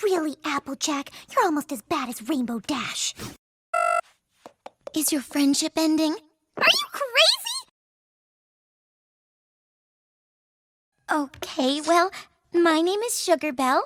Really, Applejack, you're almost as bad as Rainbow Dash. Is your friendship ending? Are you crazy? Okay, well, my name is Sugar Belle.